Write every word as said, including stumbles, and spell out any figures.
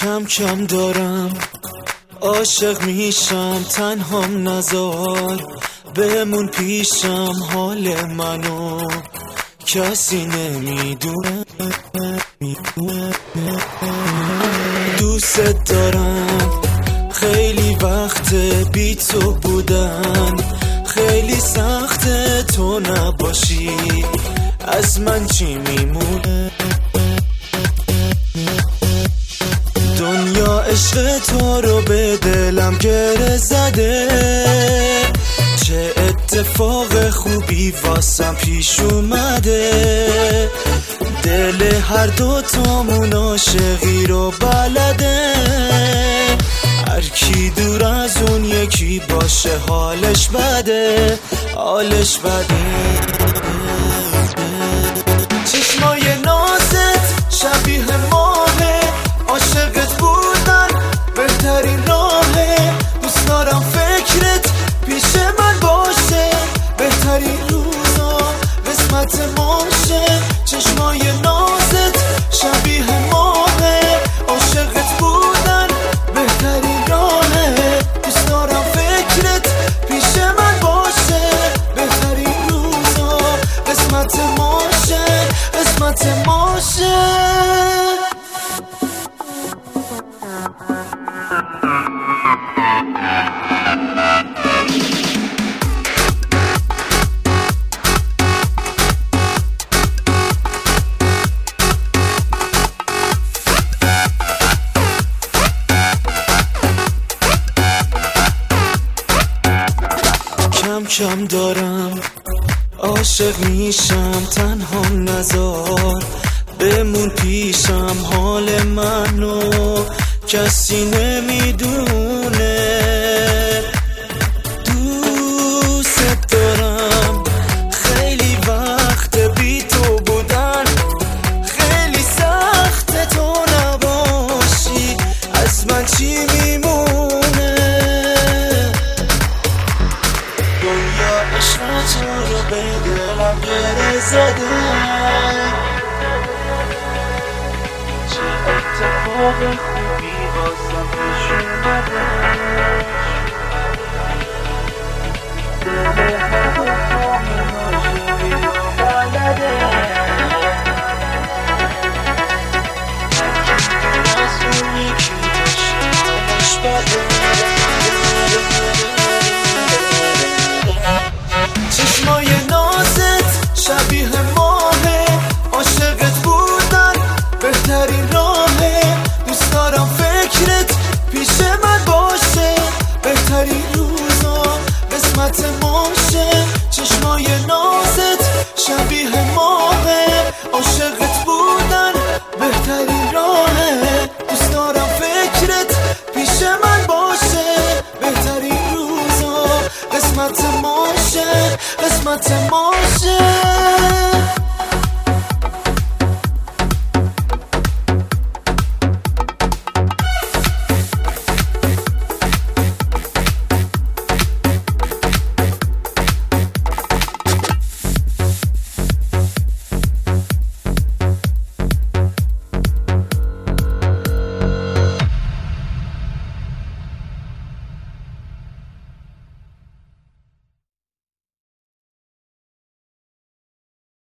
کم کم دارم عاشق میشم، تنهام نزار بمون پیشم، حال منو کسی نمیدونه. دوست دارم خیلی وقت بی تو بودن، خیلی سخته تو نباشی، از من چی میمونه؟ دنیا عشق تو رو به دلم گره زده، چه اتفاق خوبی واسم پیش اومده، دل هر دو تامون عاشقی رو بلده، هر کی دور از اون یکی باشه حالش بده، حالش بده. چشمای نازت شبیه ماهه، عاشقت بودن بهترین راهه، دوست دارم فکرت پیش من باشه، بهترین روزا قسمت ماشه. چشمای نازت شبیه ماهه، عاشقت بودن بهترین راهه، دوست دارم فکرت پیش من باشه، بهترین روزا قسمت ماشه، قسمت ماشه. کم کم دارم عاشق میشم، تنهام نزار بمون پیشم، حال منو کسی نمیدونه. دوست دارم خیلی وقت بی تو بودن، خیلی سخت تو نباشی، از من چی میمونه؟ دنیا عشق تو رو به دلم گره زده، چه اتفاق خوبی واسم پیش اومده، دل هر دو تامون عاشقی رو بلده، هر کی از اون یکی باشه حالش بده. چشمای نازت شبیه ماهه، عاشقت بودن بهترین راهه، دوست دارم فکرت پیش من باشه، بهترین روزا قسمت ماشه. چشمای نازت شبیه ماهه، عاشقت بودن بهترین راهه، دوست دارم فکرت پیش من باشه، بهترین روزا قسمت ماشه، قسمت ماشه.